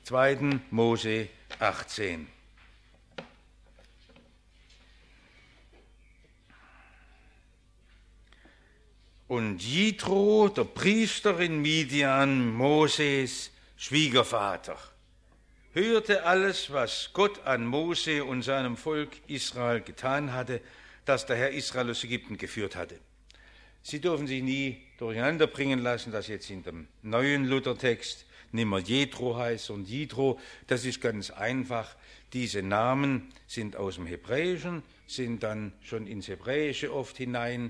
2. Mose 18. Und Jitro, der Priester in Midian, Moses Schwiegervater, hörte alles, was Gott an Mose und seinem Volk Israel getan hatte, das der Herr Israel aus Ägypten geführt hatte. Sie dürfen sich nie durcheinander bringen lassen, dass jetzt in dem neuen Luthertext nicht mehr Jethro heißt und Jitro. Das ist ganz einfach. Diese Namen sind aus dem Hebräischen, sind dann schon ins Hebräische oft hinein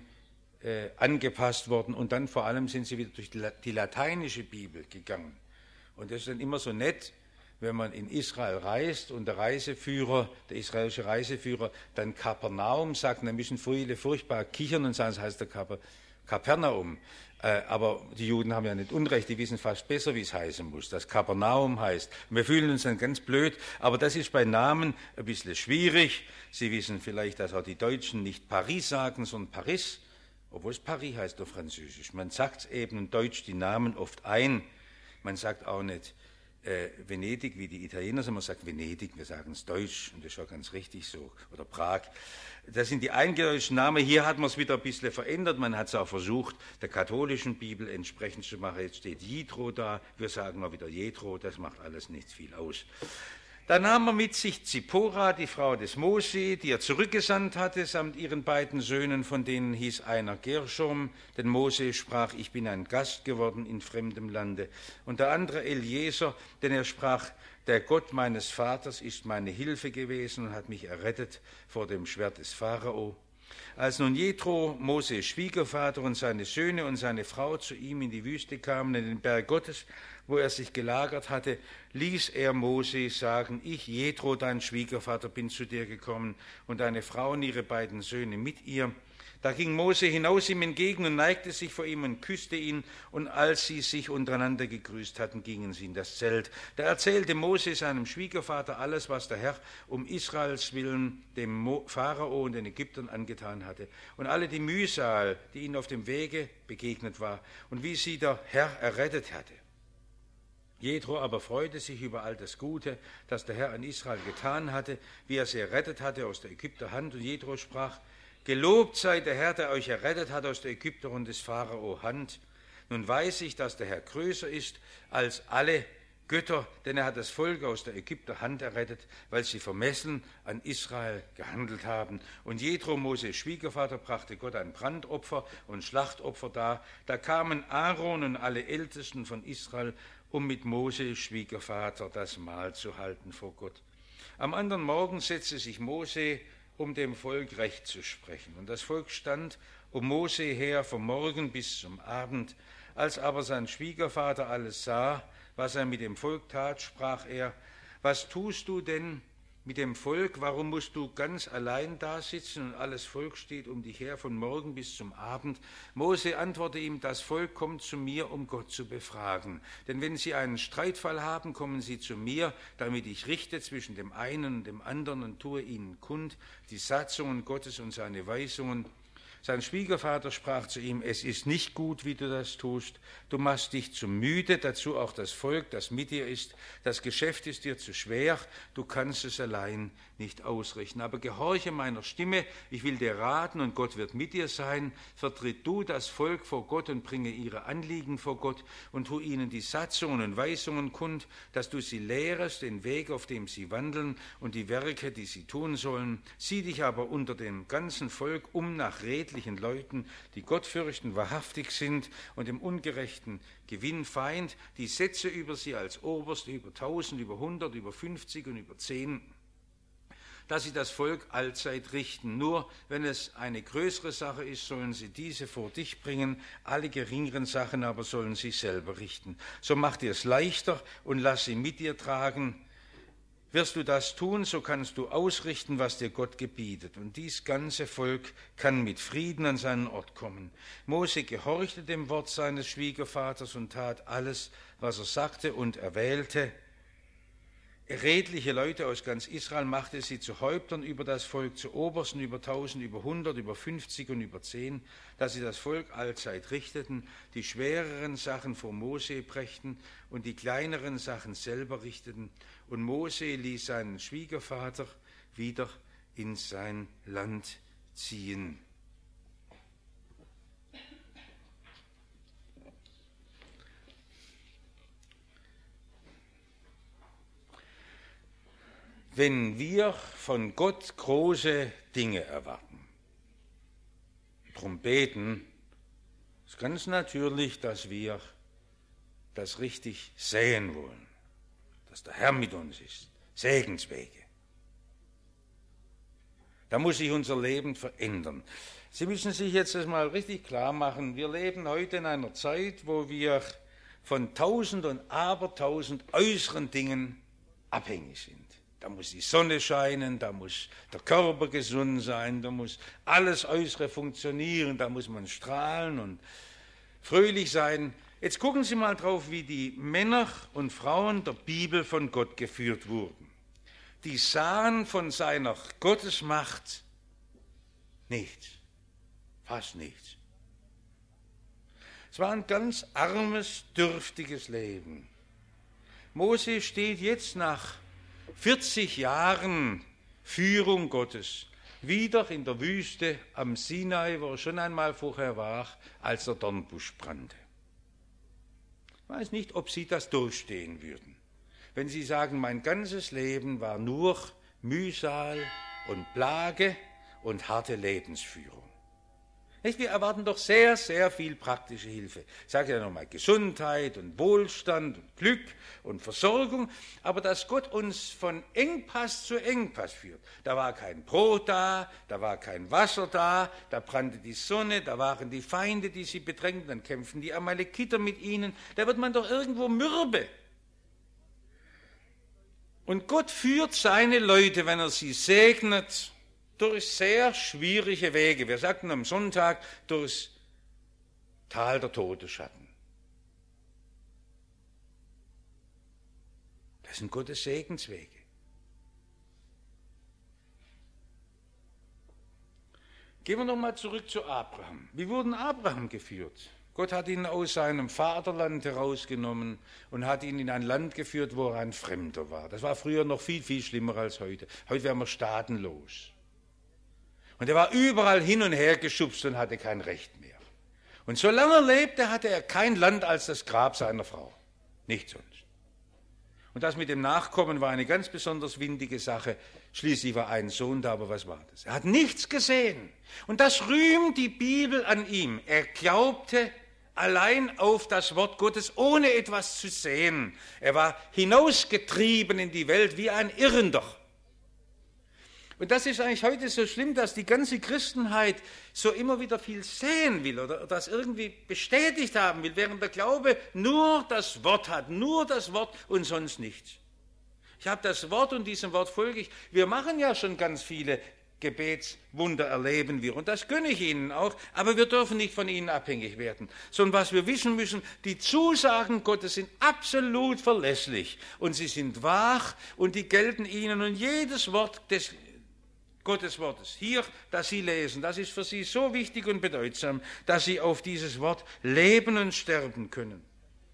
angepasst worden und dann vor allem sind sie wieder durch die lateinische Bibel gegangen. Und das ist dann immer so nett, wenn man in Israel reist und der israelische Reiseführer, dann Kapernaum sagt, dann müssen viele furchtbar kichern und sagen, es heißt der Kapernaum. Aber die Juden haben ja nicht Unrecht, die wissen fast besser, wie es heißen muss, dass Kapernaum heißt. Und wir fühlen uns dann ganz blöd, aber das ist bei Namen ein bisschen schwierig. Sie wissen vielleicht, dass auch die Deutschen nicht Paris sagen, sondern Paris, obwohl es Paris heißt auf Französisch. Man sagt eben in Deutsch die Namen oft ein. Man sagt auch nicht Venedig, wie die Italiener, sondern man sagt Venedig, wir sagen es Deutsch und das ist auch ganz richtig so, oder Prag. Das sind die eingedeutschten Namen. Hier hat man es wieder ein bisschen verändert, man hat es auch versucht, der katholischen Bibel entsprechend zu machen. Jetzt steht Jitro da, wir sagen mal wieder Jethro, das macht alles nicht viel aus. Da nahm er mit sich Zippora, die Frau des Mose, die er zurückgesandt hatte, samt ihren beiden Söhnen, von denen hieß einer Gershom, denn Mose sprach, ich bin ein Gast geworden in fremdem Lande, und der andere Eliezer, denn er sprach, der Gott meines Vaters ist meine Hilfe gewesen und hat mich errettet vor dem Schwert des Pharao. Als nun Jethro, Moses Schwiegervater, und seine Söhne und seine Frau zu ihm in die Wüste kamen, in den Berg Gottes, wo er sich gelagert hatte, ließ er Mose sagen, ich, Jethro, dein Schwiegervater, bin zu dir gekommen, und deine Frau und ihre beiden Söhne mit ihr. Da ging Mose hinaus ihm entgegen und neigte sich vor ihm und küsste ihn, und als sie sich untereinander gegrüßt hatten, gingen sie in das Zelt. Da erzählte Mose seinem Schwiegervater alles, was der Herr um Israels willen dem Pharao und den Ägyptern angetan hatte, und alle die Mühsal, die ihnen auf dem Wege begegnet war, und wie sie der Herr errettet hatte. Jethro aber freute sich über all das Gute, das der Herr an Israel getan hatte, wie er sie errettet hatte aus der Ägypter Hand. Und Jethro sprach, gelobt sei der Herr, der euch errettet hat aus der Ägypter und des Pharao Hand. Nun weiß ich, dass der Herr größer ist als alle Götter, denn er hat das Volk aus der Ägypter Hand errettet, weil sie vermessen an Israel gehandelt haben. Und Jethro, Moses Schwiegervater, brachte Gott ein Brandopfer und Schlachtopfer dar. Da kamen Aaron und alle Ältesten von Israel, um mit Mose Schwiegervater das Mahl zu halten vor Gott. Am anderen Morgen setzte sich Mose, um dem Volk Recht zu sprechen. Und das Volk stand um Mose her vom Morgen bis zum Abend. Als aber sein Schwiegervater alles sah, was er mit dem Volk tat, sprach er, was tust du denn mit dem Volk? Warum musst du ganz allein da sitzen und alles Volk steht um dich her von Morgen bis zum Abend? Mose antwortete ihm, das Volk kommt zu mir, um Gott zu befragen. Denn wenn sie einen Streitfall haben, kommen sie zu mir, damit ich richte zwischen dem einen und dem anderen und tue ihnen kund die Satzungen Gottes und seine Weisungen. Sein Schwiegervater sprach zu ihm, es ist nicht gut, wie du das tust. Du machst dich zu müde, dazu auch das Volk, das mit dir ist. Das Geschäft ist dir zu schwer, du kannst es allein nicht ausrichten. Aber gehorche meiner Stimme, ich will dir raten und Gott wird mit dir sein. Vertritt du das Volk vor Gott und bringe ihre Anliegen vor Gott und tu ihnen die Satzungen und Weisungen kund, dass du sie lehrest, den Weg, auf dem sie wandeln und die Werke, die sie tun sollen. Sieh dich aber unter dem ganzen Volk um nach redlichen Leuten, die Gott fürchten, wahrhaftig sind und dem ungerechten Gewinn Feind, die setze über sie als Oberst über 1000, über 100, über 50 und über 10, dass sie das Volk allzeit richten. Nur wenn es eine größere Sache ist, sollen sie diese vor dich bringen, alle geringeren Sachen aber sollen sie selber richten. So mach dir es leichter und lass sie mit dir tragen. Wirst du das tun, so kannst du ausrichten, was dir Gott gebietet. Und dies ganze Volk kann mit Frieden an seinen Ort kommen. Mose gehorchte dem Wort seines Schwiegervaters und tat alles, was er sagte, und erwählte redliche Leute aus ganz Israel, machte sie zu Häuptern über das Volk, zu Obersten über 1000, über 100, über 50 und über 10, dass sie das Volk allzeit richteten, die schwereren Sachen vor Mose brächten und die kleineren Sachen selber richteten. Und Mose ließ seinen Schwiegervater wieder in sein Land ziehen. Wenn wir von Gott große Dinge erwarten, drum beten, ist ganz natürlich, dass wir das richtig sehen wollen, dass der Herr mit uns ist, Segenswege. Da muss sich unser Leben verändern. Sie müssen sich jetzt das mal richtig klar machen, wir leben heute in einer Zeit, wo wir von tausend und abertausend äußeren Dingen abhängig sind. Da muss die Sonne scheinen, da muss der Körper gesund sein, da muss alles Äußere funktionieren, da muss man strahlen und fröhlich sein. Jetzt gucken Sie mal drauf, wie die Männer und Frauen der Bibel von Gott geführt wurden. Die sahen von seiner Gottesmacht nichts, fast nichts. Es war ein ganz armes, dürftiges Leben. Mose steht jetzt nach 40 Jahren Führung Gottes wieder in der Wüste am Sinai, wo er schon einmal vorher war, als der Dornbusch brannte. Ich weiß nicht, ob Sie das durchstehen würden, wenn Sie sagen, mein ganzes Leben war nur Mühsal und Plage und harte Lebensführung. Wir erwarten doch sehr, sehr viel praktische Hilfe. Ich sage ja nochmal Gesundheit und Wohlstand und Glück und Versorgung, aber dass Gott uns von Engpass zu Engpass führt. Da war kein Brot da war kein Wasser da brannte die Sonne, da waren die Feinde, die sie bedrängten, dann kämpften die Amalekiter mit ihnen, da wird man doch irgendwo mürbe. Und Gott führt seine Leute, wenn er sie segnet, durch sehr schwierige Wege. Wir sagten am Sonntag, durchs Tal der Todesschatten. Das sind Gottes Segenswege. Gehen wir nochmal zurück zu Abraham. Wie wurde Abraham geführt? Gott hat ihn aus seinem Vaterland herausgenommen und hat ihn in ein Land geführt, wo er ein Fremder war. Das war früher noch viel, viel schlimmer als heute. Heute wären wir staatenlos. Und er war überall hin und her geschubst und hatte kein Recht mehr. Und solange er lebte, hatte er kein Land als das Grab seiner Frau. Nichts sonst. Und das mit dem Nachkommen war eine ganz besonders windige Sache. Schließlich war ein Sohn da, aber was war das? Er hat nichts gesehen. Und das rühmt die Bibel an ihm. Er glaubte allein auf das Wort Gottes, ohne etwas zu sehen. Er war hinausgetrieben in die Welt wie ein Irrender. Und das ist eigentlich heute so schlimm, dass die ganze Christenheit so immer wieder viel sehen will oder das irgendwie bestätigt haben will, während der Glaube nur das Wort hat, nur das Wort und sonst nichts. Ich habe das Wort und diesem Wort folge ich. Wir machen ja schon ganz viele Gebetswunder, erleben wir und das gönne ich Ihnen auch, aber wir dürfen nicht von ihnen abhängig werden, sondern was wir wissen müssen, die Zusagen Gottes sind absolut verlässlich und sie sind wahr und die gelten Ihnen und jedes Wort des Gottes Wortes, hier, das Sie lesen, das ist für Sie so wichtig und bedeutsam, dass Sie auf dieses Wort leben und sterben können.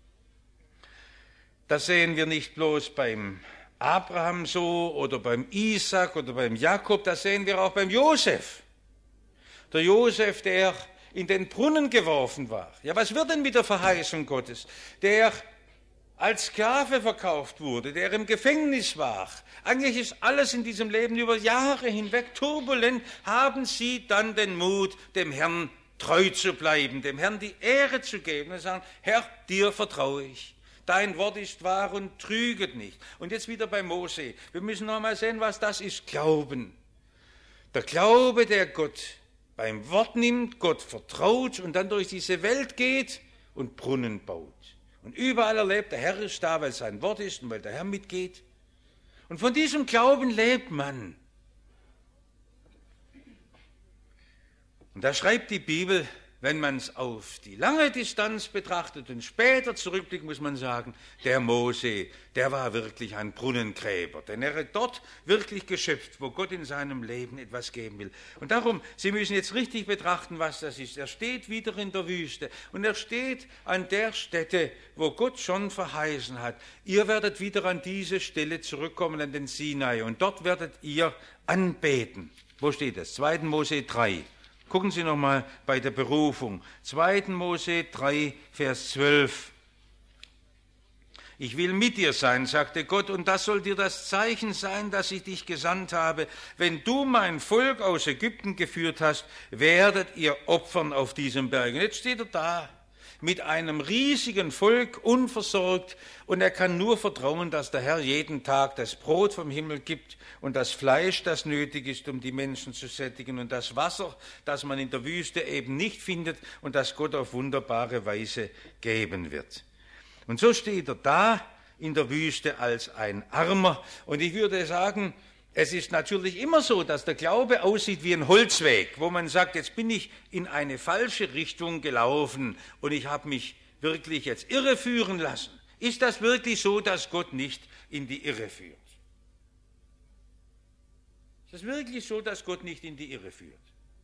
Das sehen wir nicht bloß beim Abraham so oder beim Isaak oder beim Jakob, das sehen wir auch beim Josef. Der Josef, der in den Brunnen geworfen war. Ja, was wird denn mit der Verheißung Gottes? Der als Sklave verkauft wurde, der im Gefängnis war. Eigentlich ist alles in diesem Leben über Jahre hinweg turbulent. Haben Sie dann den Mut, dem Herrn treu zu bleiben, dem Herrn die Ehre zu geben und sagen, Herr, dir vertraue ich. Dein Wort ist wahr und trüget nicht. Und jetzt wieder bei Mose. Wir müssen noch mal sehen, was das ist. Glauben. Der Glaube, der Gott beim Wort nimmt, Gott vertraut und dann durch diese Welt geht und Brunnen baut. Und überall erlebt, der Herr ist da, weil sein Wort ist und weil der Herr mitgeht. Und von diesem Glauben lebt man. Und da schreibt die Bibel, wenn man es auf die lange Distanz betrachtet und später zurückblickt, muss man sagen, der Mose, der war wirklich ein Brunnengräber, denn er hat dort wirklich geschöpft, wo Gott in seinem Leben etwas geben will. Und darum, Sie müssen jetzt richtig betrachten, was das ist. Er steht wieder in der Wüste und er steht an der Stätte, wo Gott schon verheißen hat. Ihr werdet wieder an diese Stelle zurückkommen, an den Sinai, und dort werdet ihr anbeten. Wo steht das? 2. Mose 3. Gucken Sie nochmal bei der Berufung. 2. Mose 3, Vers 12. Ich will mit dir sein, sagte Gott, und das soll dir das Zeichen sein, dass ich dich gesandt habe. Wenn du mein Volk aus Ägypten geführt hast, werdet ihr opfern auf diesem Berg. Und jetzt steht er da mit einem riesigen Volk, unversorgt, und er kann nur vertrauen, dass der Herr jeden Tag das Brot vom Himmel gibt und das Fleisch, das nötig ist, um die Menschen zu sättigen, und das Wasser, das man in der Wüste eben nicht findet und das Gott auf wunderbare Weise geben wird. Und so steht er da in der Wüste als ein Armer, und ich würde sagen, es ist natürlich immer so, dass der Glaube aussieht wie ein Holzweg, wo man sagt, jetzt bin ich in eine falsche Richtung gelaufen und ich habe mich wirklich jetzt irreführen lassen. Ist das wirklich so, dass Gott nicht in die Irre führt? Ist es wirklich so, dass Gott nicht in die Irre führt?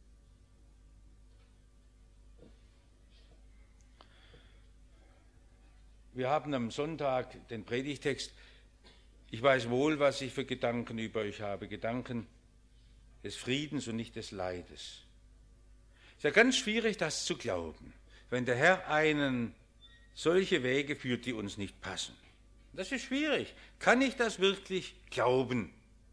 Wir haben am Sonntag den Predigtext. Ich weiß wohl, was ich für Gedanken über euch habe, Gedanken des Friedens und nicht des Leides. Es ist ja ganz schwierig, das zu glauben, wenn der Herr einen solche Wege führt, die uns nicht passen. Das ist schwierig. Kann ich das wirklich glauben?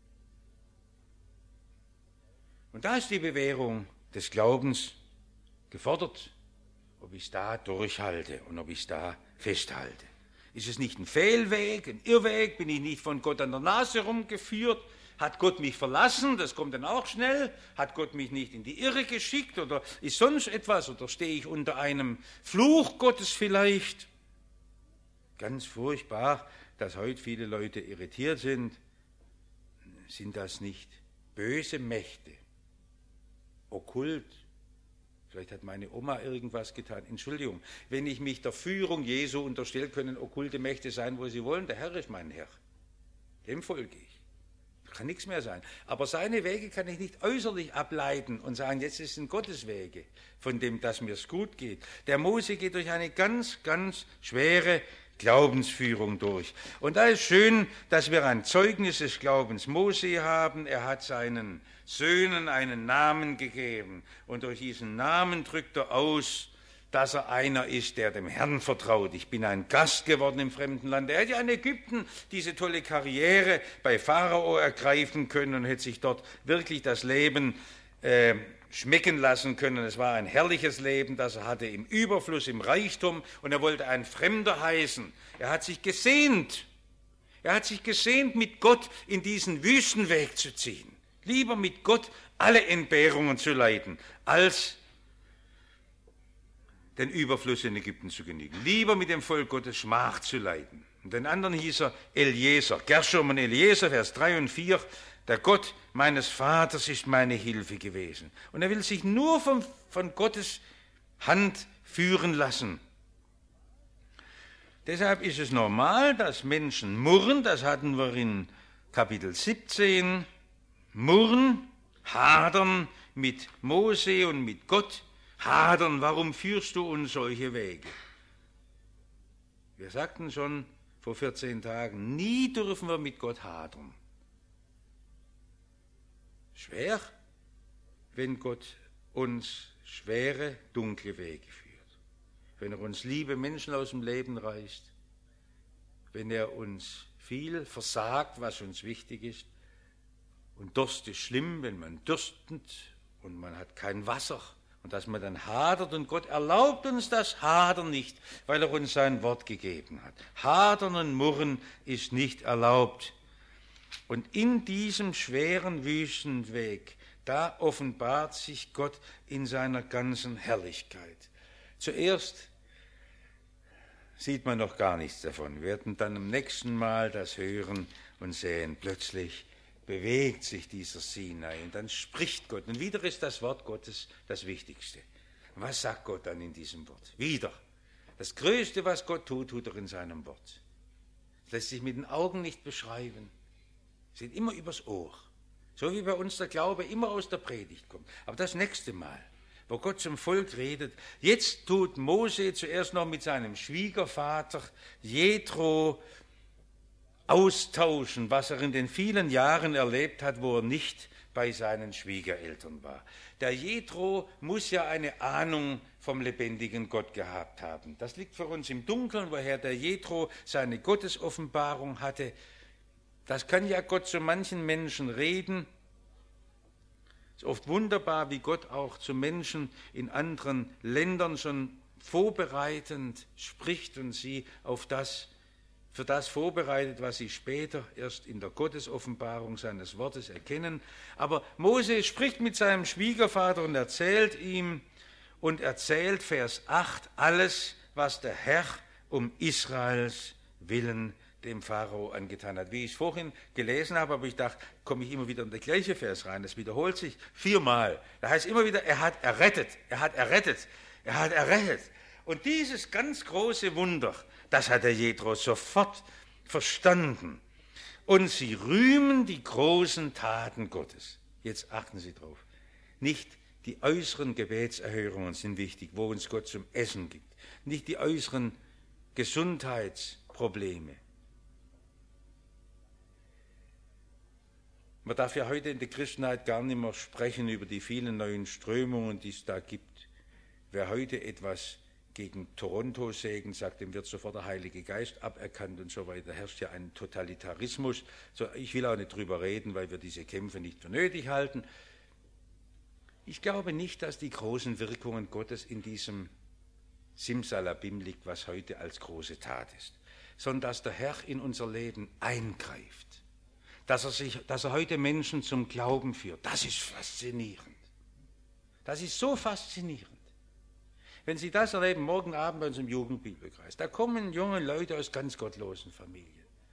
Und da ist die Bewährung des Glaubens gefordert, ob ich es da durchhalte und ob ich es da festhalte. Ist es nicht ein Fehlweg, ein Irrweg? Bin ich nicht von Gott an der Nase rumgeführt? Hat Gott mich verlassen? Das kommt dann auch schnell. Hat Gott mich nicht in die Irre geschickt? Oder ist sonst etwas? Oder stehe ich unter einem Fluch Gottes vielleicht? Ganz furchtbar, dass heute viele Leute irritiert sind. Sind das nicht böse Mächte? Okkult? Vielleicht hat meine Oma irgendwas getan. Entschuldigung, wenn ich mich der Führung Jesu unterstelle, können okkulte Mächte sein, wo sie wollen. Der Herr ist mein Herr. Dem folge ich. Kann nichts mehr sein. Aber seine Wege kann ich nicht äußerlich ableiten und sagen, jetzt sind Gottes Wege, von dem, dass mir es gut geht. Der Mose geht durch eine ganz, ganz schwere Glaubensführung durch. Und da ist schön, dass wir ein Zeugnis des Glaubens Mose haben. Er hat seinen Söhnen einen Namen gegeben. Und durch diesen Namen drückt er aus, dass er einer ist, der dem Herrn vertraut. Ich bin ein Gast geworden im fremden Land. Er hätte ja in Ägypten diese tolle Karriere bei Pharao ergreifen können und hätte sich dort wirklich das Leben schmecken lassen können. Es war ein herrliches Leben, das er hatte, im Überfluss, im Reichtum, und er wollte ein Fremder heißen. Er hat sich gesehnt. Er hat sich gesehnt, mit Gott in diesen Wüstenweg zu ziehen. Lieber mit Gott alle Entbehrungen zu leiden, als den Überfluss in Ägypten zu genügen. Lieber mit dem Volk Gottes Schmach zu leiden. Und den anderen hieß er Eliezer. Gershom und Eliezer, Vers 3 und 4. Der Gott meines Vaters ist meine Hilfe gewesen. Und er will sich nur von Gottes Hand führen lassen. Deshalb ist es normal, dass Menschen murren. Das hatten wir in Kapitel 17. Murren, hadern mit Mose und mit Gott. Hadern, warum führst du uns solche Wege? Wir sagten schon vor 14 Tagen, nie dürfen wir mit Gott hadern. Schwer, wenn Gott uns schwere, dunkle Wege führt. Wenn er uns liebe Menschen aus dem Leben reißt. Wenn er uns viel versagt, was uns wichtig ist. Und Durst ist schlimm, wenn man dürstet und man hat kein Wasser. Und dass man dann hadert, und Gott erlaubt uns das Hadern nicht, weil er uns sein Wort gegeben hat. Hadern und Murren ist nicht erlaubt. Und in diesem schweren Wüstenweg, da offenbart sich Gott in seiner ganzen Herrlichkeit. Zuerst sieht man noch gar nichts davon. Wir werden dann am nächsten Mal das hören und sehen, plötzlich bewegt sich dieser Sinai und dann spricht Gott. Und wieder ist das Wort Gottes das Wichtigste. Was sagt Gott dann in diesem Wort? Wieder. Das Größte, was Gott tut, tut er in seinem Wort. Es lässt sich mit den Augen nicht beschreiben. Es geht immer übers Ohr. So wie bei uns der Glaube immer aus der Predigt kommt. Aber das nächste Mal, wo Gott zum Volk redet, jetzt tut Mose zuerst noch mit seinem Schwiegervater Jethro austauschen, was er in den vielen Jahren erlebt hat, wo er nicht bei seinen Schwiegereltern war. Der Jethro muss ja eine Ahnung vom lebendigen Gott gehabt haben. Das liegt für uns im Dunkeln, woher der Jethro seine Gottesoffenbarung hatte. Das kann ja Gott zu manchen Menschen reden. Es ist oft wunderbar, wie Gott auch zu Menschen in anderen Ländern schon vorbereitend spricht und sie für das vorbereitet, was sie später erst in der Gottesoffenbarung seines Wortes erkennen. Aber Mose spricht mit seinem Schwiegervater und erzählt ihm, Vers 8, alles, was der Herr um Israels willen dem Pharao angetan hat. Wie ich es vorhin gelesen habe, aber ich dachte, komme ich immer wieder in der gleiche Vers rein. Das wiederholt sich 4-mal. Da heißt immer wieder, er hat errettet, er hat errettet, er hat errettet. Und dieses ganz große Wunder, das hat der Jethro sofort verstanden. Und sie rühmen die großen Taten Gottes. Jetzt achten Sie drauf. Nicht die äußeren Gebetserhörungen sind wichtig, wo uns Gott zum Essen gibt. Nicht die äußeren Gesundheitsprobleme. Man darf ja heute in der Christenheit gar nicht mehr sprechen über die vielen neuen Strömungen, die es da gibt. Wer heute etwas gegen Toronto sägen, sagt, dem wird sofort der Heilige Geist aberkannt und so weiter. Da herrscht ja ein Totalitarismus. So, ich will auch nicht drüber reden, weil wir diese Kämpfe nicht für nötig halten. Ich glaube nicht, dass die großen Wirkungen Gottes in diesem Simsalabim liegt, was heute als große Tat ist, sondern dass der Herr in unser Leben eingreift. Dass er heute Menschen zum Glauben führt. Das ist faszinierend. Das ist so faszinierend. Wenn Sie das erleben, morgen Abend bei uns im Jugendbibelkreis, da kommen junge Leute aus ganz gottlosen Familien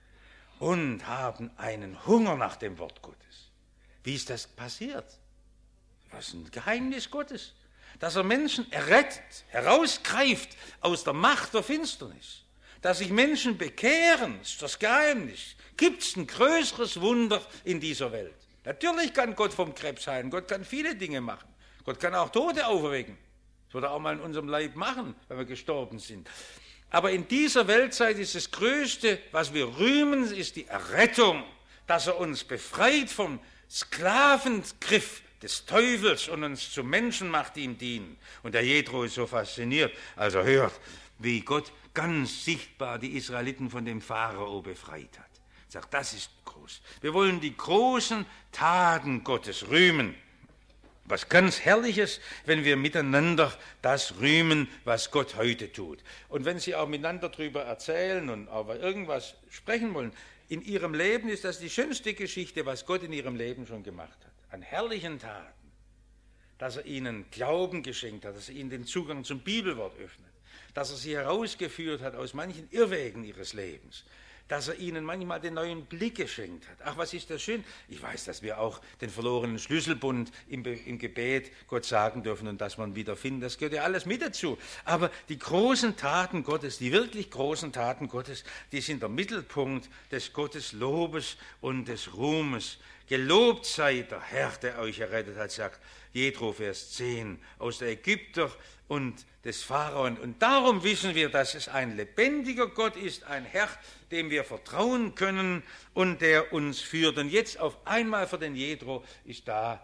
und haben einen Hunger nach dem Wort Gottes. Wie ist das passiert? Das ist ein Geheimnis Gottes, dass er Menschen errettet, herausgreift aus der Macht der Finsternis. Dass sich Menschen bekehren, ist das Geheimnis. Gibt es ein größeres Wunder in dieser Welt? Natürlich kann Gott vom Krebs heilen, Gott kann viele Dinge machen. Gott kann auch Tote auferwecken. Das wird er auch mal in unserem Leib machen, wenn wir gestorben sind. Aber in dieser Weltzeit ist das Größte, was wir rühmen, ist die Errettung, dass er uns befreit vom Sklavengriff des Teufels und uns zu Menschen macht, die ihm dienen. Und der Jethro ist so fasziniert, als er hört, wie Gott ganz sichtbar die Israeliten von dem Pharao befreit hat. Er sagt, das ist groß. Wir wollen die großen Taten Gottes rühmen. Was ganz Herrliches, wenn wir miteinander das rühmen, was Gott heute tut. Und wenn Sie auch miteinander darüber erzählen und über irgendwas sprechen wollen, in Ihrem Leben ist das die schönste Geschichte, was Gott in Ihrem Leben schon gemacht hat. An herrlichen Taten. Dass er Ihnen Glauben geschenkt hat, dass er Ihnen den Zugang zum Bibelwort öffnet. Dass er Sie herausgeführt hat aus manchen Irrwegen Ihres Lebens. Dass er Ihnen manchmal den neuen Blick geschenkt hat. Ach, was ist das schön. Ich weiß, dass wir auch den verlorenen Schlüsselbund im Gebet Gott sagen dürfen und dass man wieder findet. Das gehört ja alles mit dazu. Aber die großen Taten Gottes, die wirklich großen Taten Gottes, die sind der Mittelpunkt des Gotteslobes und des Ruhmes. Gelobt sei der Herr, der euch errettet hat, sagt Jethro, Vers 10, aus der Ägypter und des Pharao. Und darum wissen wir, dass es ein lebendiger Gott ist, ein Herr, dem wir vertrauen können und der uns führt. Und jetzt auf einmal für den Jethro ist da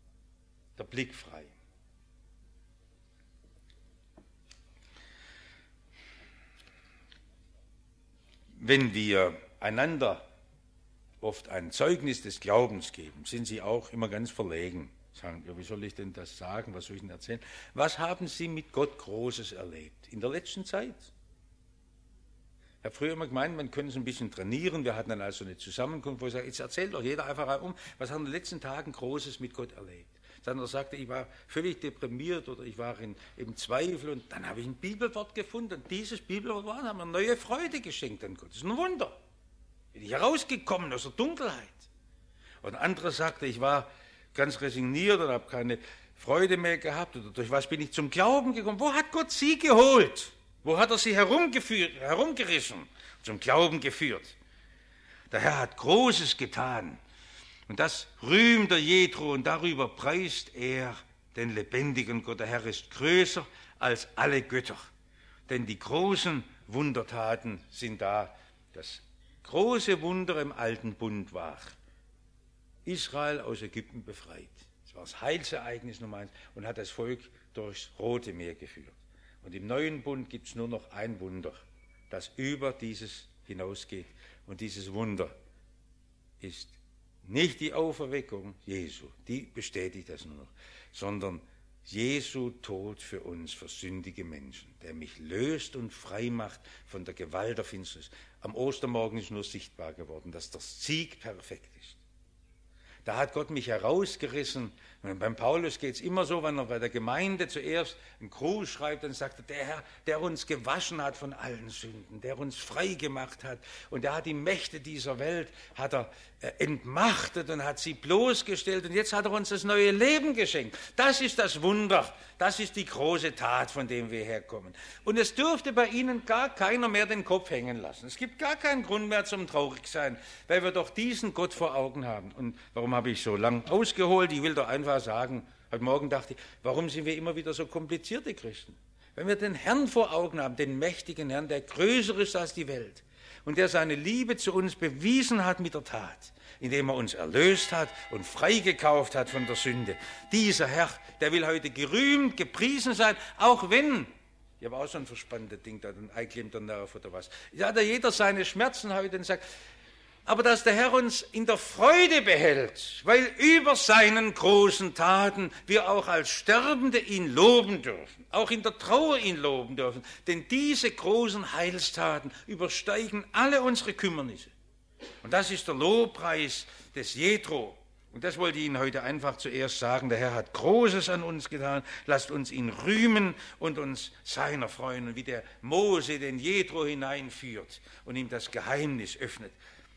der Blick frei. Wenn wir einander oft ein Zeugnis des Glaubens geben, sind sie auch immer ganz verlegen. Sagen, ja, wie soll ich denn das sagen, was soll ich denn erzählen? Was haben Sie mit Gott Großes erlebt in der letzten Zeit? Ich habe früher immer gemeint, man könnte es ein bisschen trainieren. Wir hatten dann also eine Zusammenkunft, wo ich sage, jetzt erzählt doch jeder einfach was hat in den letzten Tagen Großes mit Gott erlebt. Das andere sagte, ich war völlig deprimiert oder ich war im Zweifel und dann habe ich ein Bibelwort gefunden und dieses Bibelwort hat mir neue Freude geschenkt an Gott. Das ist ein Wunder. Bin ich herausgekommen aus der Dunkelheit. Und ein anderer sagte, ich war ganz resigniert und habe keine Freude mehr gehabt oder durch was bin ich zum Glauben gekommen? Wo hat Gott sie geholt? Wo hat er sie herumgerissen, zum Glauben geführt? Der Herr hat Großes getan. Und das rühmt der Jethro und darüber preist er den lebendigen Gott. Der Herr ist größer als alle Götter. Denn die großen Wundertaten sind da. Das große Wunder im alten Bund war Israel aus Ägypten befreit. Das war das Heilsereignis Nummer 1 und hat das Volk durchs Rote Meer geführt. Und im neuen Bund gibt es nur noch ein Wunder, das über dieses hinausgeht. Und dieses Wunder ist nicht die Auferweckung Jesu, die bestätigt das nur noch, sondern Jesu Tod für uns, für sündige Menschen, der mich löst und frei macht von der Gewalt der Finsternis. Am Ostermorgen ist nur sichtbar geworden, dass der Sieg perfekt ist. Da hat Gott mich herausgerissen. Und beim Paulus geht es immer so, wenn er bei der Gemeinde zuerst einen Gruß schreibt, dann sagt er, der Herr, der uns gewaschen hat von allen Sünden, der uns frei gemacht hat und der hat die Mächte dieser Welt hat er entmachtet und hat sie bloßgestellt und jetzt hat er uns das neue Leben geschenkt. Das ist das Wunder, das ist die große Tat, von dem wir herkommen. Und es dürfte bei Ihnen gar keiner mehr den Kopf hängen lassen. Es gibt gar keinen Grund mehr zum Traurigsein, weil wir doch diesen Gott vor Augen haben. Und warum habe ich so lang ausgeholt? Ich will doch einfach sagen, heute Morgen dachte ich, warum sind wir immer wieder so komplizierte Christen? Wenn wir den Herrn vor Augen haben, den mächtigen Herrn, der größer ist als die Welt und der seine Liebe zu uns bewiesen hat mit der Tat, indem er uns erlöst hat und freigekauft hat von der Sünde. Dieser Herr, der will heute gerühmt, gepriesen sein, auch wenn, ich habe auch so ein verspanntes Ding, da ein eingeklimmter Nerv oder was, ja, da jeder seine Schmerzen heute und sagt, aber dass der Herr uns in der Freude behält, weil über seinen großen Taten wir auch als Sterbende ihn loben dürfen, auch in der Trauer ihn loben dürfen, denn diese großen Heilstaten übersteigen alle unsere Kümmernisse. Und das ist der Lobpreis des Jethro. Und das wollte ich Ihnen heute einfach zuerst sagen. Der Herr hat Großes an uns getan. Lasst uns ihn rühmen und uns seiner freuen. Und wie der Mose den Jethro hineinführt und ihm das Geheimnis öffnet.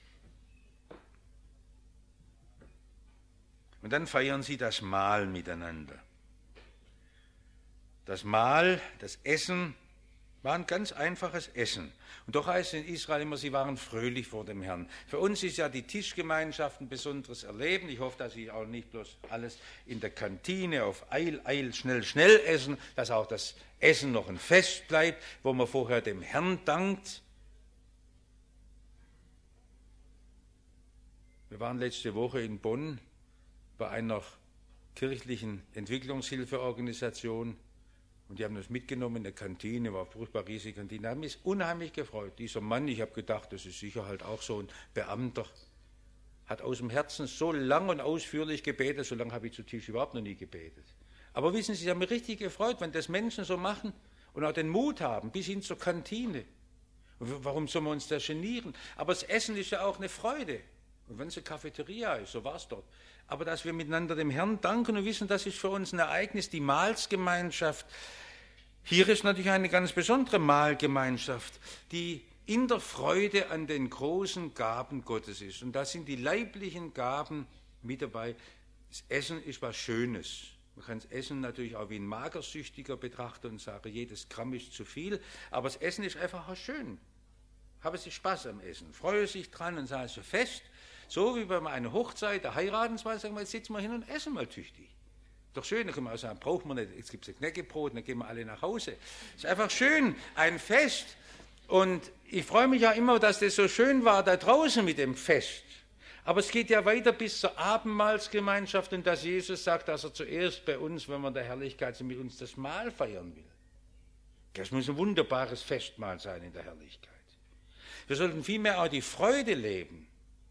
Und dann feiern sie das Mahl miteinander. Das Mahl, das Essen, war ein ganz einfaches Essen. Und doch heißt es in Israel immer, sie waren fröhlich vor dem Herrn. Für uns ist ja die Tischgemeinschaft ein besonderes Erleben. Ich hoffe, dass Sie auch nicht bloß alles in der Kantine auf Eil, schnell essen, dass auch das Essen noch ein Fest bleibt, wo man vorher dem Herrn dankt. Wir waren letzte Woche in Bonn bei einer kirchlichen Entwicklungshilfeorganisation und die haben das mitgenommen in der Kantine, war eine furchtbar riesige Kantine, da haben mich unheimlich gefreut. Dieser Mann, ich habe gedacht, das ist sicher halt auch so ein Beamter, hat aus dem Herzen so lang und ausführlich gebetet, so lange habe ich zu Tisch überhaupt noch nie gebetet. Aber wissen Sie, ich habe mich richtig gefreut, wenn das Menschen so machen und auch den Mut haben, bis hin zur Kantine. Und warum soll man uns da genieren? Aber das Essen ist ja auch eine Freude. Und wenn es eine Cafeteria ist, so war es dort. Aber dass wir miteinander dem Herrn danken und wissen, das ist für uns ein Ereignis, die Mahlsgemeinschaft. Hier ist natürlich eine ganz besondere Mahlgemeinschaft, die in der Freude an den großen Gaben Gottes ist. Und da sind die leiblichen Gaben mit dabei. Das Essen ist was Schönes. Man kann das Essen natürlich auch wie ein Magersüchtiger betrachten und sagen, jedes Gramm ist zu viel. Aber das Essen ist einfach auch schön. Haben Sie Spaß am Essen, freuen sich dran und sagen, es ist fest. So wie bei einer Hochzeit, da heiraten zwei, sagen wir, jetzt sitzen wir hin und essen mal tüchtig. Doch schön, da können wir auch sagen, braucht man nicht, jetzt gibt es ein Knäckebrot, dann gehen wir alle nach Hause. Es ist einfach schön, ein Fest. Und ich freue mich ja immer, dass das so schön war da draußen mit dem Fest. Aber es geht ja weiter bis zur Abendmahlsgemeinschaft und dass Jesus sagt, dass er zuerst bei uns, wenn wir in der Herrlichkeit sind, mit uns das Mahl feiern will. Das muss ein wunderbares Festmahl sein in der Herrlichkeit. Wir sollten vielmehr auch die Freude leben.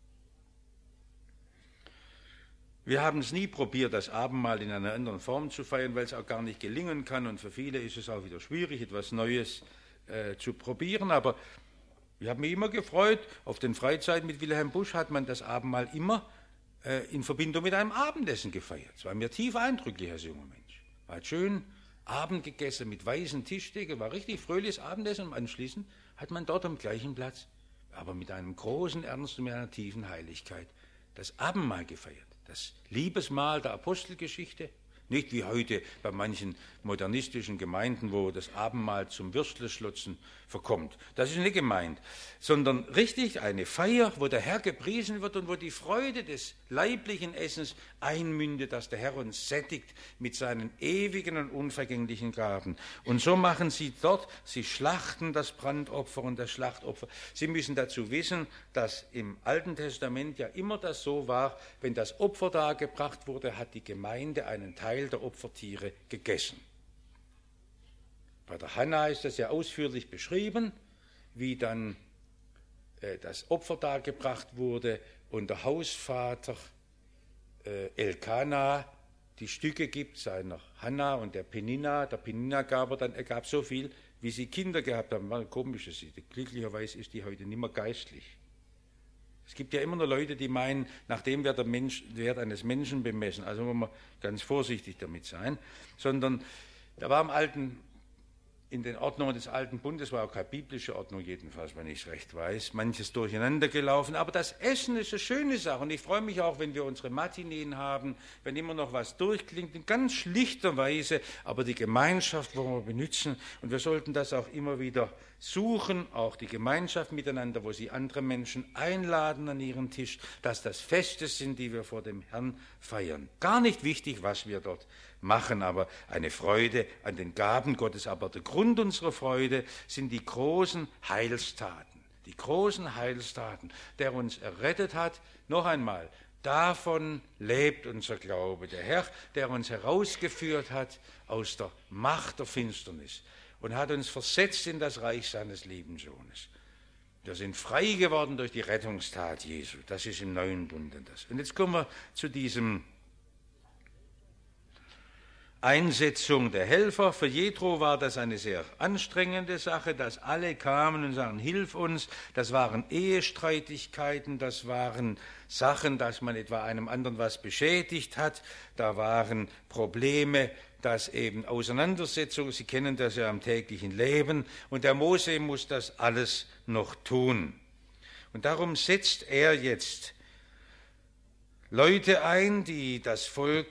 Wir haben es nie probiert, das Abendmahl in einer anderen Form zu feiern, weil es auch gar nicht gelingen kann. Und für viele ist es auch wieder schwierig, etwas Neues zu probieren. Aber ich habe mich immer gefreut. Auf den Freizeiten mit Wilhelm Busch hat man das Abendmahl immer in Verbindung mit einem Abendessen gefeiert. Es war mir tief eindrücklich als junger Mensch. Man hat schön Abend gegessen mit weißen Tischdecken, war richtig fröhliches Abendessen. Und anschließend hat man dort am gleichen Platz, aber mit einem großen Ernst und mit einer tiefen Heiligkeit, das Abendmahl gefeiert. Das Liebesmahl der Apostelgeschichte, Nicht wie heute bei manchen modernistischen Gemeinden, wo das Abendmahl zum Würstelschlotzen verkommt. Das ist nicht gemeint, sondern richtig eine Feier, wo der Herr gepriesen wird und wo die Freude des leiblichen Essens einmündet, dass der Herr uns sättigt mit seinen ewigen und unvergänglichen Gaben. Und so machen sie dort, sie schlachten das Brandopfer und das Schlachtopfer. Sie müssen dazu wissen, dass im Alten Testament ja immer das so war, wenn das Opfer dargebracht wurde, hat die Gemeinde einen Teil der Opfertiere gegessen. Bei der Hannah ist das ja ausführlich beschrieben, wie dann das Opfer dargebracht wurde und der Hausvater Elkanah die Stücke gibt seiner Hannah und der Penina. Der Penina gab so viel, wie sie Kinder gehabt haben. War komisch, glücklicherweise ist die heute nicht mehr geistlich. Es gibt ja immer noch Leute, die meinen, nach dem wird der Wert eines Menschen bemessen. Also muss man ganz vorsichtig damit sein. Sondern da war in den Ordnungen des Alten Bundes, war auch keine biblische Ordnung jedenfalls, wenn ich es recht weiß, manches durcheinander gelaufen. Aber das Essen ist eine schöne Sache und ich freue mich auch, wenn wir unsere Matineen haben, wenn immer noch was durchklingt, in ganz schlichter Weise, aber die Gemeinschaft wollen wir benutzen und wir sollten das auch immer wieder suchen, auch die Gemeinschaft miteinander, wo sie andere Menschen einladen an ihren Tisch, dass das Feste sind, die wir vor dem Herrn feiern. Gar nicht wichtig, was wir dort machen, aber eine Freude an den Gaben Gottes. Aber der Grund unserer Freude sind die großen Heilstaten. Die großen Heilstaten, der uns errettet hat. Noch einmal, davon lebt unser Glaube. Der Herr, der uns herausgeführt hat aus der Macht der Finsternis und hat uns versetzt in das Reich seines lieben Sohnes. Wir sind frei geworden durch die Rettungstat Jesu. Das ist im neuen Bund. Und jetzt kommen wir zu diesem Einsetzung der Helfer. Für Jethro war das eine sehr anstrengende Sache, dass alle kamen und sagten, hilf uns. Das waren Ehestreitigkeiten, das waren Sachen, dass man etwa einem anderen was beschädigt hat. Da waren Probleme, dass eben Auseinandersetzungen, Sie kennen das ja im täglichen Leben, und der Mose muss das alles noch tun. Und darum setzt er jetzt Leute ein, die das Volk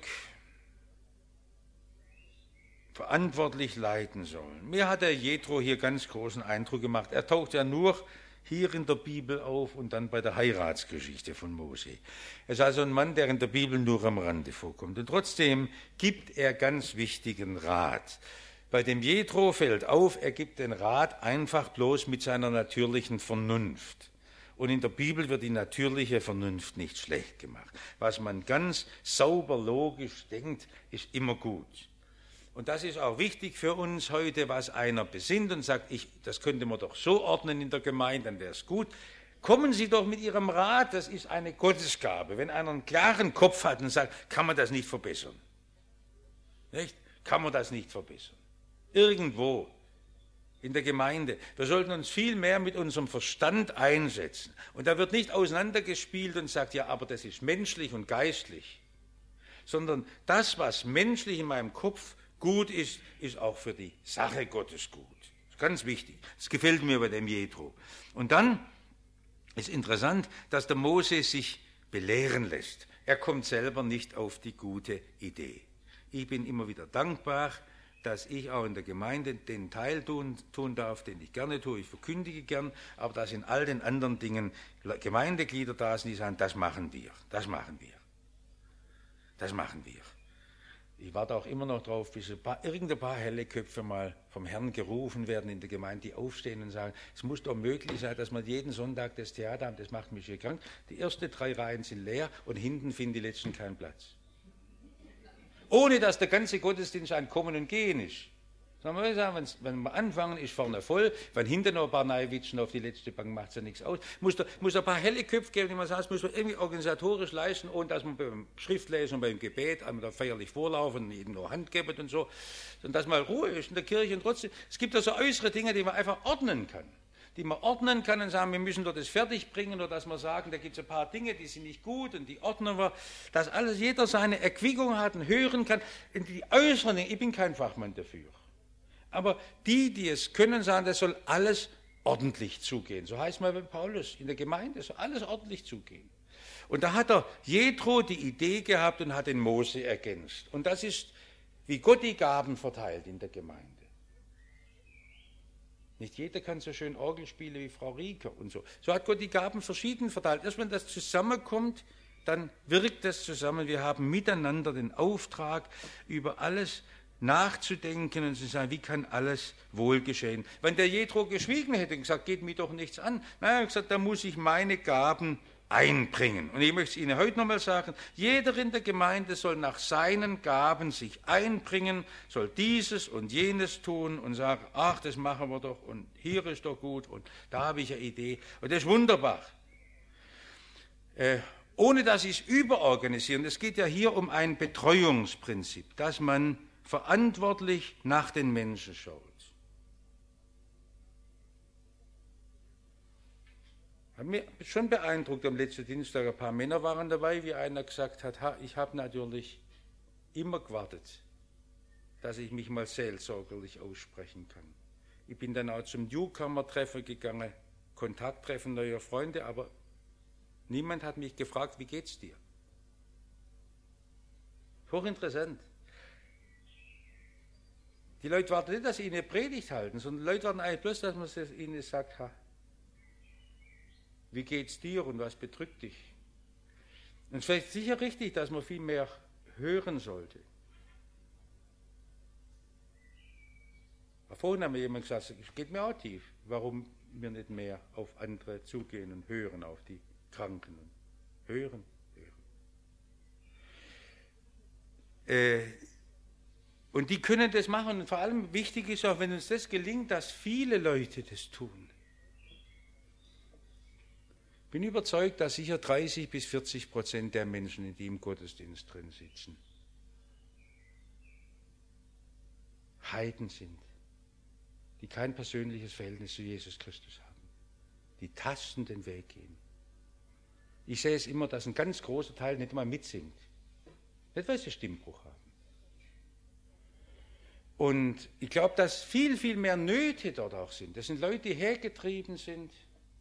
verantwortlich leiten sollen. Mir hat der Jethro hier ganz großen Eindruck gemacht. Er taucht ja nur hier in der Bibel auf und dann bei der Heiratsgeschichte von Mose. Er ist also ein Mann, der in der Bibel nur am Rande vorkommt. Und trotzdem gibt er ganz wichtigen Rat. Bei dem Jethro fällt auf, er gibt den Rat einfach bloß mit seiner natürlichen Vernunft. Und in der Bibel wird die natürliche Vernunft nicht schlecht gemacht. Was man ganz sauber, logisch denkt, ist immer gut. Und das ist auch wichtig für uns heute, was einer besinnt und sagt, das könnte man doch so ordnen in der Gemeinde, dann wäre es gut. Kommen Sie doch mit Ihrem Rat, das ist eine Gottesgabe. Wenn einer einen klaren Kopf hat und sagt, kann man das nicht verbessern? Nicht? Kann man das nicht verbessern? Irgendwo in der Gemeinde. Wir sollten uns viel mehr mit unserem Verstand einsetzen. Und da wird nicht auseinandergespielt und sagt, ja, aber das ist menschlich und geistlich. Sondern das, was menschlich in meinem Kopf gut ist, ist auch für die Sache Gottes gut. Das ist ganz wichtig. Das gefällt mir bei dem Jethro. Und dann ist interessant, dass der Mose sich belehren lässt. Er kommt selber nicht auf die gute Idee. Ich bin immer wieder dankbar, dass ich auch in der Gemeinde den Teil tun darf, den ich gerne tue. Ich verkündige gern, aber dass in all den anderen Dingen Gemeindeglieder da sind, die sagen, das machen wir, das machen wir, das machen wir. Ich warte auch immer noch drauf, bis irgendein paar helle Köpfe mal vom Herrn gerufen werden in der Gemeinde, die aufstehen und sagen, es muss doch möglich sein, dass man jeden Sonntag das Theater haben, das macht mich hier krank. Die ersten 3 Reihen sind leer und hinten finden die letzten keinen Platz. Ohne dass der ganze Gottesdienst ein Kommen und Gehen ist. Wenn wir anfangen, ist vorne voll, wenn hinten noch ein paar Neiwitschen auf die letzte Bank macht es ja nichts aus. Muss ein paar helle Köpfe geben, die man sagt, muss man irgendwie organisatorisch leisten, ohne dass man beim Schriftlesen und beim Gebet einmal feierlich vorlaufen und jedem nur Hand geben und so. Und dass mal Ruhe ist in der Kirche und trotzdem, es gibt da so äußere Dinge, die man einfach ordnen kann. Die man ordnen kann und sagen, wir müssen dort das fertig bringen, oder dass man sagen, da gibt es ein paar Dinge, die sind nicht gut und die ordnen wir, dass alles jeder seine Erquickung hat und hören kann. In die äußeren Dinge, ich bin kein Fachmann dafür. Aber die es können, sagen, das soll alles ordentlich zugehen. So heißt man bei Paulus in der Gemeinde, soll alles ordentlich zugehen. Und da hat der Jethro die Idee gehabt und hat den Mose ergänzt. Und das ist wie Gott die Gaben verteilt in der Gemeinde. Nicht jeder kann so schön Orgel spielen wie Frau Rieker und so. So hat Gott die Gaben verschieden verteilt. Erst wenn das zusammenkommt, dann wirkt das zusammen. Wir haben miteinander den Auftrag, über alles nachzudenken und zu sagen, wie kann alles wohl geschehen. Wenn der Jethro geschwiegen hätte und gesagt, geht mir doch nichts an, nein, er hat gesagt, da muss ich meine Gaben einbringen. Und ich möchte es Ihnen heute nochmal sagen, jeder in der Gemeinde soll nach seinen Gaben sich einbringen, soll dieses und jenes tun und sagen, ach, das machen wir doch und hier ist doch gut und da habe ich eine Idee und das ist wunderbar. Ohne dass Sie es überorganisieren, es geht ja hier um ein Betreuungsprinzip, dass man verantwortlich nach den Menschen schaut. Hat mich schon beeindruckt, am letzten Dienstag ein paar Männer waren dabei, wie einer gesagt hat, ich habe natürlich immer gewartet, dass ich mich mal seelsorgerlich aussprechen kann. Ich bin dann auch zum Newcomer-Treffen gegangen, Kontakttreffen neuer Freunde, aber niemand hat mich gefragt, wie geht's dir? Hochinteressant. Die Leute warten nicht, dass sie ihnen eine Predigt halten, sondern die Leute warten eigentlich bloß, dass man ihnen sagt, wie geht's dir und was bedrückt dich? Und es ist sicher richtig, dass man viel mehr hören sollte. Vorhin haben wir jemand gesagt, es geht mir auch tief, warum wir nicht mehr auf andere zugehen und hören, auf die Kranken und hören. Und die können das machen und vor allem wichtig ist auch, wenn uns das gelingt, dass viele Leute das tun. Ich bin überzeugt, dass sicher 30-40% der Menschen, die im Gottesdienst drin sitzen, Heiden sind, die kein persönliches Verhältnis zu Jesus Christus haben, die tastend den Weg gehen. Ich sehe es immer, dass ein ganz großer Teil nicht mal mitsingt, nicht weil sie Stimmbruch haben. Und ich glaube, dass viel, viel mehr Nöte dort auch sind. Das sind Leute, die hergetrieben sind.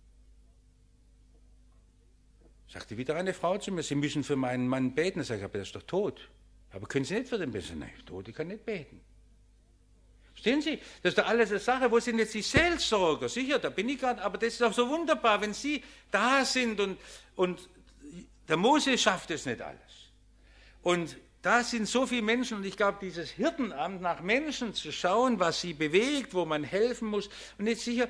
Sagte wieder eine Frau zu mir, Sie müssen für meinen Mann beten. Ich sage, aber der ist doch tot. Aber können Sie nicht für den beten? Nein, tot, ich kann nicht beten. Verstehen Sie? Das ist doch alles eine Sache. Wo sind jetzt die Seelsorger? Sicher, da bin ich gerade. Aber das ist doch so wunderbar, wenn Sie da sind und der Mose schafft es nicht alles. Und da sind so viele Menschen und ich glaube, dieses Hirtenamt, nach Menschen zu schauen, was sie bewegt, wo man helfen muss. Und jetzt sicher,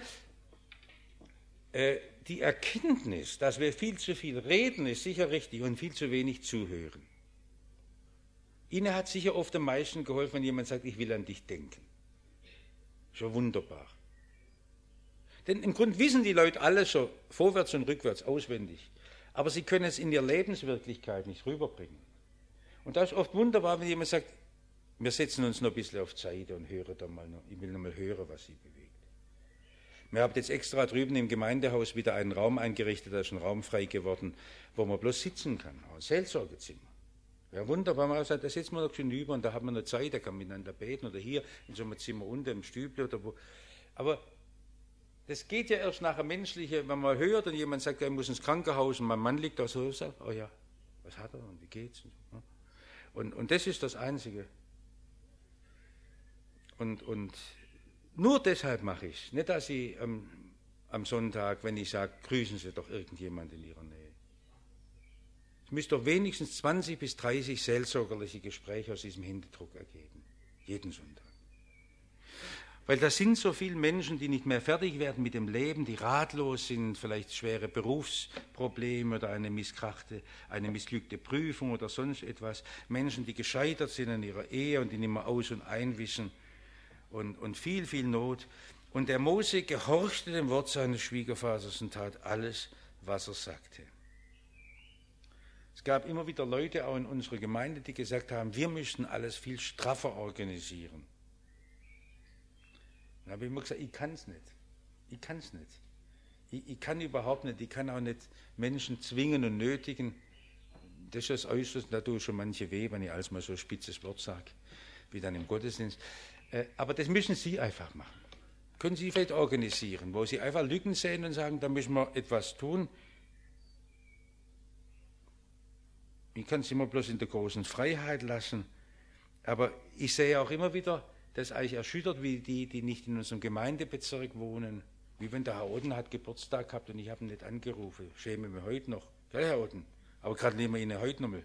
die Erkenntnis, dass wir viel zu viel reden, ist sicher richtig und viel zu wenig zuhören. Ihnen hat sicher oft am meisten geholfen, wenn jemand sagt, ich will an dich denken. Schon wunderbar. Denn im Grunde wissen die Leute alles schon vorwärts und rückwärts auswendig. Aber sie können es in ihrer Lebenswirklichkeit nicht rüberbringen. Und das ist oft wunderbar, wenn jemand sagt, wir setzen uns noch ein bisschen auf Zeit und hören da mal noch, ich will noch mal hören, was sie bewegt. Wir haben jetzt extra drüben im Gemeindehaus wieder einen Raum eingerichtet, da ist ein Raum frei geworden, wo man bloß sitzen kann, ein Seelsorgezimmer. Ja, wunderbar, man sagt, da sitzen wir noch schön über und da haben wir noch Zeit, da kann man miteinander beten oder hier in so einem Zimmer unten im Stübli oder wo. Aber das geht ja erst nachher menschliche, wenn man hört und jemand sagt, er muss ins Krankenhaus und mein Mann liegt da so und sagt, oh ja, was hat er und wie geht's? Und das ist das Einzige. Und nur deshalb mache ich es. Nicht, dass Sie am Sonntag, wenn ich sage, grüßen Sie doch irgendjemand in Ihrer Nähe. Es müsste doch wenigstens 20 bis 30 seelsorgerliche Gespräche aus diesem Händedruck ergeben. Jeden Sonntag. Weil da sind so viele Menschen, die nicht mehr fertig werden mit dem Leben, die ratlos sind, vielleicht schwere Berufsprobleme oder eine missglückte Prüfung oder sonst etwas. Menschen, die gescheitert sind in ihrer Ehe und die nicht mehr aus- und einwissen und viel, viel Not. Und der Mose gehorchte dem Wort seines Schwiegervaters und tat alles, was er sagte. Es gab immer wieder Leute auch in unserer Gemeinde, die gesagt haben, wir müssten alles viel straffer organisieren. Dann habe ich immer gesagt, ich kann es nicht. Ich kann es nicht. Ich kann überhaupt nicht. Ich kann auch nicht Menschen zwingen und nötigen. Das ist das Äußerste, da tue ich schon manche weh, wenn ich alles mal so ein spitzes Wort sage, wie dann im Gottesdienst. Aber das müssen Sie einfach machen. Können Sie vielleicht organisieren, wo Sie einfach Lücken sehen und sagen, da müssen wir etwas tun. Ich kann es immer bloß in der großen Freiheit lassen. Aber ich sehe auch immer wieder, das ist eigentlich erschüttert, wie die nicht in unserem Gemeindebezirk wohnen. Wie wenn der Herr Oden hat Geburtstag gehabt und ich habe ihn nicht angerufen. Schäme mich heute noch. Gell, Herr Oden? Aber gerade nehmen wir ihn heute nochmal.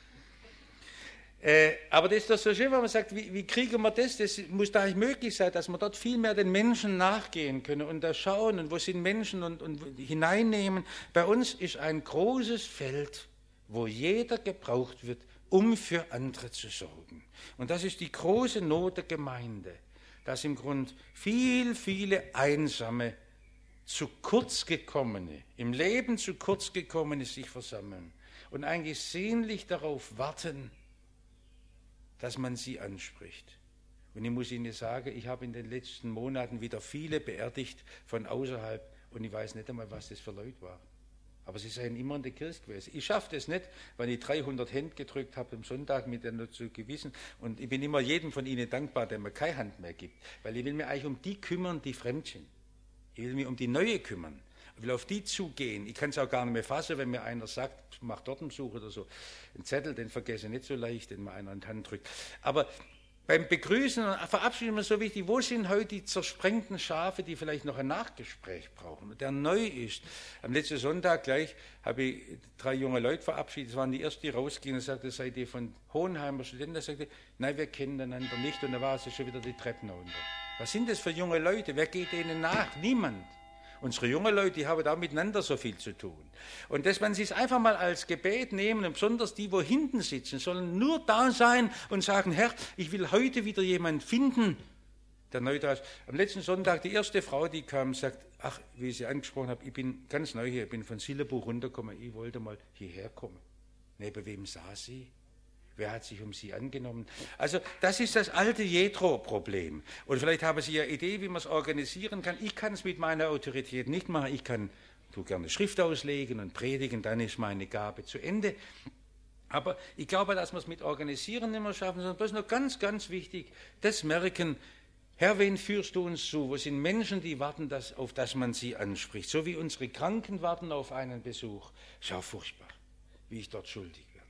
Aber das ist doch so schön, wenn man sagt, wie kriegen wir das? Das muss da eigentlich möglich sein, dass wir dort viel mehr den Menschen nachgehen können und da schauen, und wo sind Menschen und hineinnehmen. Bei uns ist ein großes Feld, wo jeder gebraucht wird, um für andere zu sorgen. Und das ist die große Not der Gemeinde, dass im Grunde viele Einsame, zu kurz gekommene, im Leben zu kurz gekommene sich versammeln und eigentlich sehnlich darauf warten, dass man sie anspricht. Und ich muss Ihnen sagen, ich habe in den letzten Monaten wieder viele beerdigt von außerhalb und ich weiß nicht einmal, was das für Leute waren. Aber sie seien immer in der Kirche gewesen. Ich schaffe das nicht, weil ich 300 Hände gedrückt habe am Sonntag mit denen zu gewissen. Und ich bin immer jedem von Ihnen dankbar, der mir keine Hand mehr gibt. Weil ich will mich eigentlich um die kümmern, die fremd sind. Ich will mich um die Neue kümmern. Ich will auf die zugehen. Ich kann es auch gar nicht mehr fassen, wenn mir einer sagt, mach dort einen Besuch oder so. Einen Zettel, den vergesse ich nicht so leicht, den mir einer in die Hand drückt. Aber beim Begrüßen und Verabschieden ist so wichtig, wo sind heute die zersprengten Schafe, die vielleicht noch ein Nachgespräch brauchen, der neu ist. Am letzten Sonntag gleich habe ich 3 junge Leute verabschiedet. Das waren die ersten, die rausgingen und sagten, seid ihr von Hohenheimer Studenten? Da sagte, nein, wir kennen einander nicht. Und da war sie schon wieder die Treppen runter. Was sind das für junge Leute? Wer geht denen nach? Niemand. Unsere jungen Leute, die haben da miteinander so viel zu tun. Und dass man sich einfach mal als Gebet nehmen, und besonders die, wo hinten sitzen, sollen nur da sein und sagen, Herr, ich will heute wieder jemanden finden, der neu da ist. Am letzten Sonntag, die erste Frau, die kam, sagt, ach, wie ich sie angesprochen habe, ich bin ganz neu hier, ich bin von Sillebuch runtergekommen, ich wollte mal hierher kommen. Neben wem saß sie? Wer hat sich um sie angenommen? Also das ist das alte Jethro-Problem. Und vielleicht haben Sie eine Idee, wie man es organisieren kann. Ich kann es mit meiner Autorität nicht machen. Ich tue gerne Schrift auslegen und predigen, dann ist meine Gabe zu Ende. Aber ich glaube, dass wir es mit Organisieren nicht mehr schaffen, sondern das ist noch ganz, ganz wichtig, das merken, Herr, wen führst du uns zu? Wo sind Menschen, die warten, auf dass man sie anspricht? So wie unsere Kranken warten auf einen Besuch. Ist ja furchtbar, wie ich dort schuldig werde.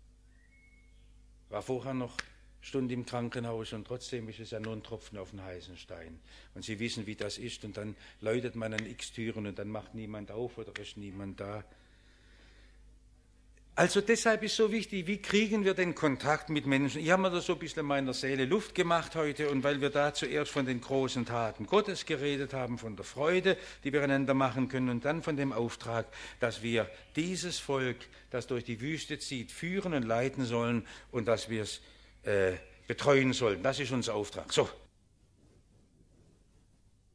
War vorher noch eine Stunde im Krankenhaus und trotzdem ist es ja nur ein Tropfen auf den heißen Stein. Und Sie wissen, wie das ist und dann läutet man an x Türen und dann macht niemand auf oder ist niemand da. Also deshalb ist so wichtig, wie kriegen wir den Kontakt mit Menschen? Ich habe mir da so ein bisschen in meiner Seele Luft gemacht heute und weil wir da zuerst von den großen Taten Gottes geredet haben, von der Freude, die wir einander machen können und dann von dem Auftrag, dass wir dieses Volk, das durch die Wüste zieht, führen und leiten sollen und dass wir es betreuen sollen. Das ist unser Auftrag. So.